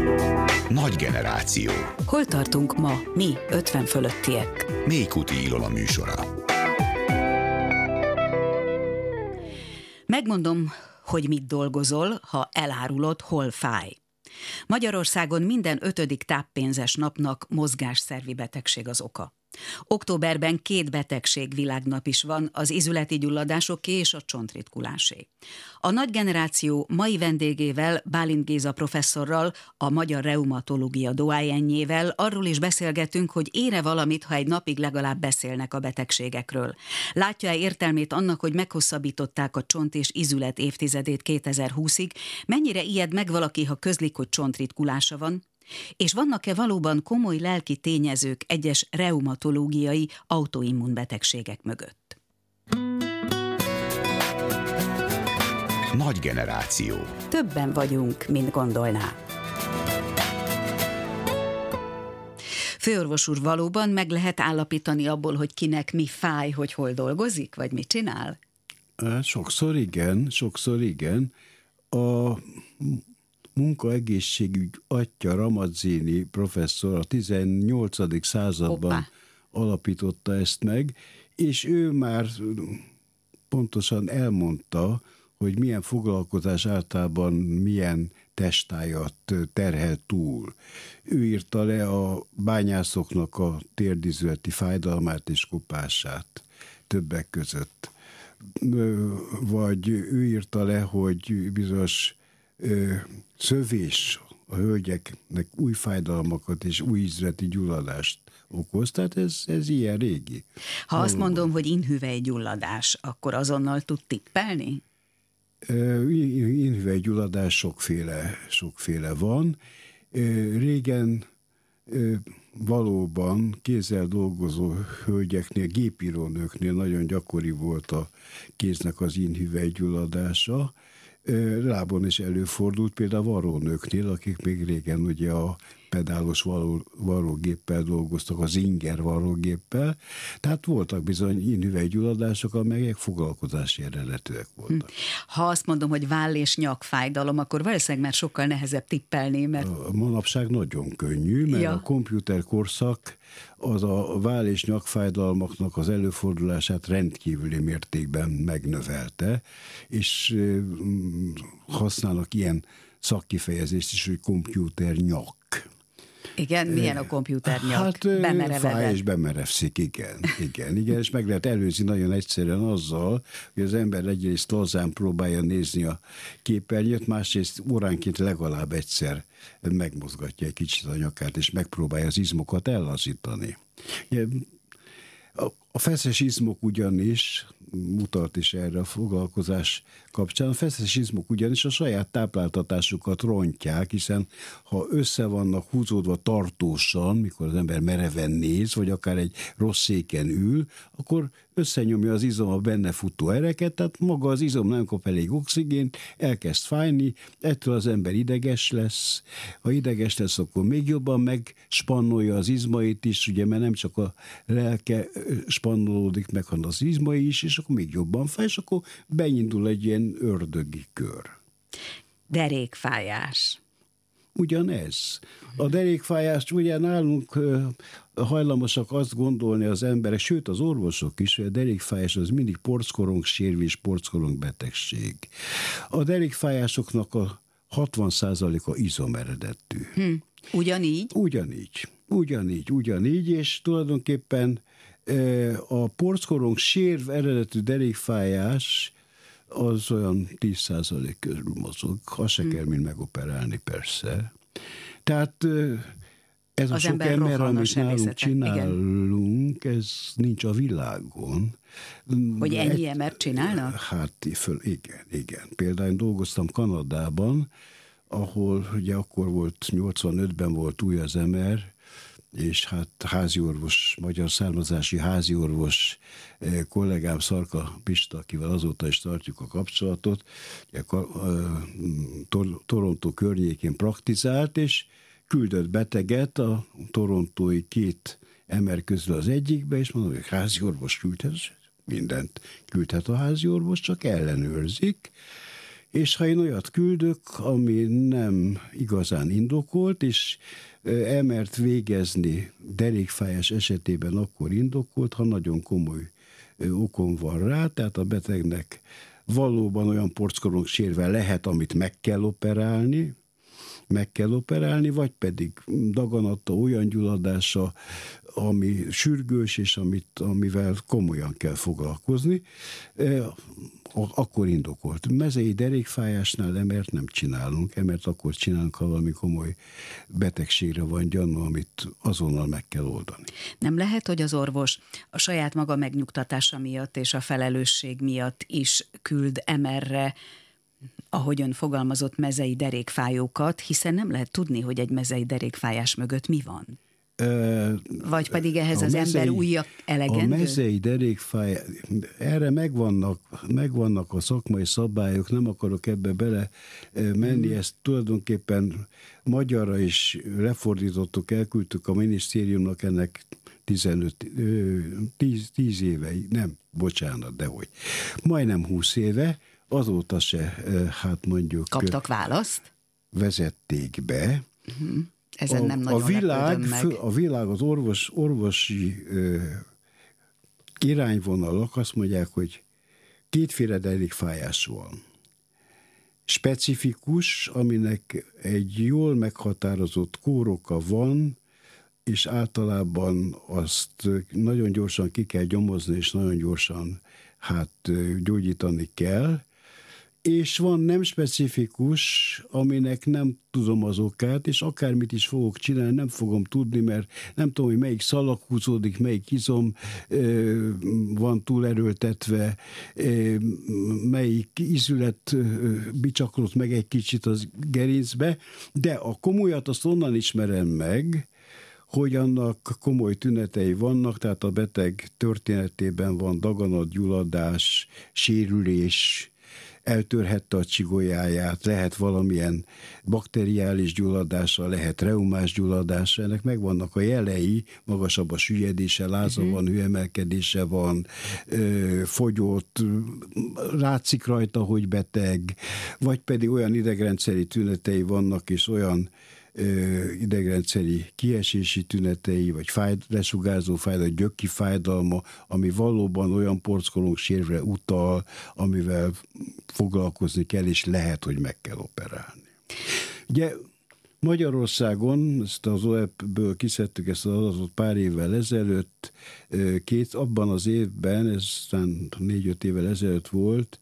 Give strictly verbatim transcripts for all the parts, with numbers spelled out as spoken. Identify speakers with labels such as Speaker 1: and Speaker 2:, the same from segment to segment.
Speaker 1: Nagy generáció.
Speaker 2: Hol tartunk ma, mi, ötven fölöttiek?
Speaker 1: Mélykuti Ilona műsora.
Speaker 2: Megmondom, hogy mit dolgozol, ha elárulod, hol fáj. Magyarországon minden ötödik táppénzes napnak mozgásszervi betegség az oka. Októberben két betegség világnap is van, az izületi gyulladásoké és a csontritkulásé. A Nagy generáció mai vendégével, Bálint Géza professzorral, a magyar reumatológia doájenjével arról is beszélgetünk, hogy ére valamit, ha egy napig legalább beszélnek a betegségekről. Látja-e értelmét annak, hogy meghosszabbították a csont és izület évtizedét kétezer-húszig? Mennyire ijed meg valaki, ha közlik, hogy csontritkulása van? És vannak-e valóban komoly lelki tényezők egyes reumatológiai autoimmunbetegségek mögött?
Speaker 1: Nagy generáció.
Speaker 2: Többen vagyunk, mint gondolná. Főorvos úr, valóban meg lehet állapítani abból, hogy kinek mi fáj, hogy hol dolgozik, vagy mit csinál?
Speaker 3: Sokszor igen, sokszor igen. A munkaegészségügy atya Ramazzini professzor a tizennyolcadik században Hoppá. alapította ezt meg, és ő már pontosan elmondta, hogy milyen foglalkozás általában milyen testályat terhel túl. Ő írta le a bányászoknak a térdizületi fájdalmát és kopását többek között. Vagy ő írta le, hogy bizonyos szövés a hölgyeknek új fájdalmakat és új izületi gyulladást okoz, tehát ez, ez ilyen régi.
Speaker 2: Ha Valóban. Azt mondom, hogy inhüvelygyulladás, akkor azonnal tud tippelni?
Speaker 3: Inhüvelygyulladás sokféle, sokféle van. Régen valóban kézzel dolgozó hölgyeknél, gépírónőknél nagyon gyakori volt a kéznek az inhüvelygyulladása. Lábon is előfordult, például a varrónőknél, akik még régen ugye a pedálos varró, varrógéppel dolgoztak, az inger varrógéppel, tehát voltak bizony inhüvelygyulladások, amelyek foglalkozási eredetűek voltak.
Speaker 2: Ha azt mondom, hogy váll- és nyakfájdalom, akkor valószínűleg már sokkal nehezebb tippelni, mert...
Speaker 3: A manapság nagyon könnyű, mert ja. a komputerkorszak az a váll- és nyakfájdalmaknak az előfordulását rendkívüli mértékben megnövelte, és használnak ilyen szakkifejezést is, hogy kompjúternyak.
Speaker 2: Igen, milyen a kompjúternyak?
Speaker 3: Hát fáj és bemerevszik, igen, igen, igen, és meg lehet előzni nagyon egyszerűen azzal, hogy az ember egyrészt lazán próbálja nézni a képernyőt, másrészt óránként legalább egyszer megmozgatja egy kicsit a nyakát, és megpróbálja az izmokat ellazítani. A feszes izmok ugyanis, mutat is erre a foglalkozás kapcsán, a feszes izmok ugyanis a saját tápláltatásukat rontják, hiszen ha össze vannak húzódva tartósan, mikor az ember mereven néz, vagy akár egy rossz széken ül, akkor összenyomja az izom a benne futó ereket, tehát maga az izom nem kap elég oxigént, elkezd fájni, ettől az ember ideges lesz. Ha ideges lesz, akkor még jobban megspannolja az izmait is, ugye, mert nem csak a lelke spannolódik meg, hanem az izmai is, és akkor még jobban fáj, és akkor beindul egy ilyen ördögi kör.
Speaker 2: Derékfájás.
Speaker 3: Ugyanez. A derékfájást ugye nálunk hajlamosak azt gondolni az emberek, sőt az orvosok is, hogy a derékfájás az mindig porckorong-sérülés, porckorong-betegség. A derékfájásoknak a hatvan százaléka izomeredetű.
Speaker 2: Hm. Ugyanígy?
Speaker 3: Ugyanígy. Ugyanígy, ugyanígy, és tulajdonképpen a porckorong sérv eredetű derékfájás az olyan tíz százalék körül mozog. Ha se kell mind megoperálni, persze. Tehát ez az a sok ember, amit nálunk csinálunk, igen. Ez nincs a világon.
Speaker 2: Hogy ennyi Egy, embert csinálnak?
Speaker 3: Hát föl, igen, igen. Például dolgoztam Kanadában, ahol ugye akkor volt, nyolcvanötben volt új az em er, és hát háziorvos, magyar származási háziorvos kollégám Szarka Pista, akivel azóta is tartjuk a kapcsolatot, Toronto környékén praktizált, és küldött beteget a torontói két em er közül az egyikbe, és mondom, hogy háziorvos küldhet, mindent küldhet a háziorvos, csak ellenőrzik, És ha én olyat küldök, ami nem igazán indokolt, és elmert végezni derékfájás esetében akkor indokolt, ha nagyon komoly okom van rá, tehát a betegnek valóban olyan porckorong sérve lehet, amit meg kell operálni, meg kell operálni, vagy pedig daganatta olyan gyulladása, ami sürgős, és amit, amivel komolyan kell foglalkozni, akkor indokolt. Mezei derékfájásnál emert nem csinálunk, emert akkor csinálunk, ha valami komoly betegségre van gyanú, amit azonnal meg kell oldani.
Speaker 2: Nem lehet, hogy az orvos a saját maga megnyugtatása miatt és a felelősség miatt is küld em erre, ahogy ön fogalmazott, mezei derékfájókat, hiszen nem lehet tudni, hogy egy mezei derékfájás mögött mi van. Vagy pedig ehhez az mezei, ember ujja elegendő?
Speaker 3: A mezei derékfáj, erre megvannak, megvannak a szakmai szabályok, nem akarok ebbe bele menni, ezt tulajdonképpen magyarra is lefordítottuk, elküldtük a minisztériumnak ennek tizenöt, tíz, tíz éve, nem, bocsánat, dehogy, majdnem húsz éve, azóta se, hát mondjuk...
Speaker 2: Kaptak választ?
Speaker 3: Vezették be.
Speaker 2: Uh-huh. Ezen
Speaker 3: a,
Speaker 2: nem nagyon
Speaker 3: a világ,
Speaker 2: meg.
Speaker 3: Fő, a világ, az orvos, orvosi ö, irányvonalak azt mondják, hogy kétféle derékfájás van. Specifikus, aminek egy jól meghatározott kóroka van, és általában azt nagyon gyorsan ki kell gyomozni, és nagyon gyorsan hát gyógyítani kell, és van nem specifikus, aminek nem tudom az okát, és akármit is fogok csinálni, nem fogom tudni, mert nem tudom, hogy melyik szalag húzódik, melyik izom ö, van túl erőltetve, ö, melyik ízület ö, bicsaklott meg egy kicsit az gerincbe, de a komolyat azt onnan ismerem meg, hogy annak komoly tünetei vannak, tehát a beteg történetében van daganatgyulladás, sérülés, eltörhette a csigolyáját, lehet valamilyen bakteriális gyulladása, lehet reumás gyulladása, ennek megvannak a jelei, magasabb a süllyedése, láza uh-huh. van, hőemelkedése van, ö, fogyott, látszik rajta, hogy beteg, vagy pedig olyan idegrendszeri tünetei vannak, és olyan idegrendszeri kiesési tünetei, vagy fáj, lesugárzó fájdalma, gyöki fájdalma, ami valóban olyan porckorong sérvre utal, amivel foglalkozni kell, és lehet, hogy meg kell operálni. Ugye Magyarországon, ezt az o e pé-ből kiszedtük ezt az adatot pár évvel ezelőtt, két, abban az évben, ez négy-öt évvel ezelőtt volt,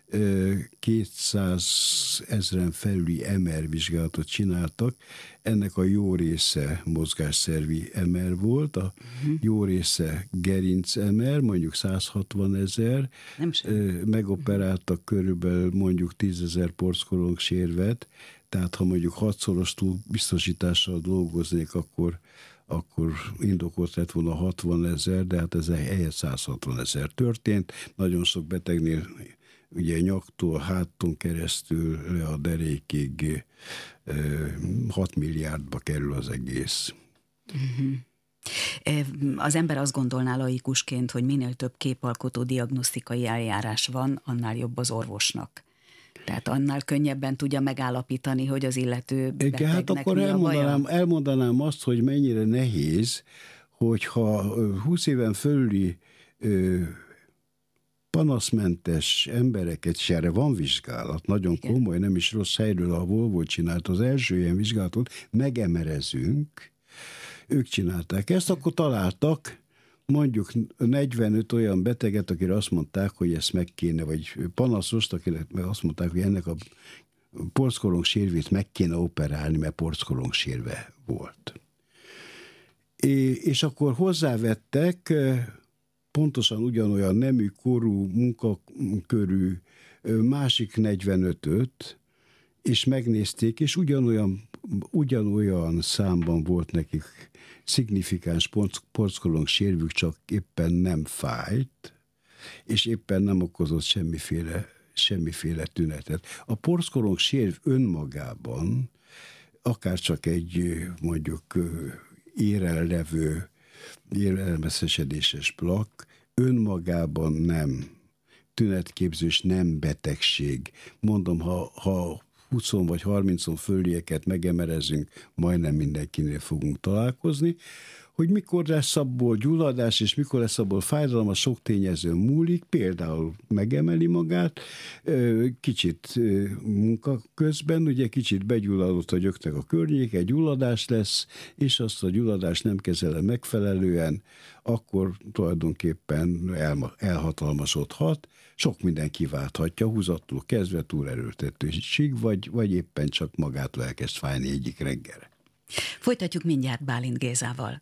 Speaker 3: kétszázezren felüli em er vizsgálatot csináltak, ennek a jó része mozgásszervi em er volt, a uh-huh. jó része gerinc em er, mondjuk százhatvanezer, megoperáltak körülbelül mondjuk tízezer porckorong sérvet, tehát ha mondjuk hatszoros túl biztosítással dolgoznék, akkor akkor indokolt lett volna hatvanezer, de hát ez helyett százhatvanezer történt. Nagyon sok betegnél ugye nyaktól, háton keresztül le a derékig hat milliárdba kerül az egész.
Speaker 2: Uh-huh. Az ember azt gondolná laikusként, hogy minél több képalkotó diagnosztikai eljárás van, annál jobb az orvosnak. Tehát annál könnyebben tudja megállapítani, hogy az illető betegnek
Speaker 3: hát akkor
Speaker 2: mi a
Speaker 3: elmondanám,
Speaker 2: baja.
Speaker 3: elmondanám azt, hogy mennyire nehéz, hogyha húsz éven fölüli ö, panaszmentes embereket, és erre van vizsgálat, nagyon igen. komoly, nem is rossz helyről, a Volvo csinált az első ilyen vizsgálatot, megemerezünk, ők csinálták ezt, akkor találtak mondjuk negyvenöt olyan beteget, akire azt mondták, hogy ezt meg kéne, vagy panaszost, akire azt mondták, hogy ennek a porckorong sérvét meg kéne operálni, mert porckorong sérve volt. És akkor hozzávettek pontosan ugyanolyan nemű, korú, munkakörű másik negyvenötöt, és megnézték, és ugyanolyan, ugyanolyan számban volt nekik szignifikáns porckorong sérvük, csak éppen nem fájt, és éppen nem okozott semmiféle, semmiféle tünetet. A porckorong sérv önmagában, akár csak egy mondjuk érrel levő érelmeszesedéses plakk, önmagában nem tünetképzős nem betegség. Mondom, ha, ha húsz vagy harminc fölieket megemerezünk, majdnem mindenkinél fogunk találkozni. Hogy mikor lesz abból gyulladás, és mikor lesz abból fájdalom, a sok tényező múlik, például megemeli magát, kicsit munka közben, ugye kicsit begyulladott a gyöknek a környéke, gyulladás lesz, és azt a gyulladást nem kezelem megfelelően, akkor tulajdonképpen el, elhatalmasodhat, sok minden kiválthatja, húzattól kezdve túlerőltetőség, vagy, vagy éppen csak magától elkezd fájni egyik reggelre.
Speaker 2: Folytatjuk mindjárt Bálint Gézával.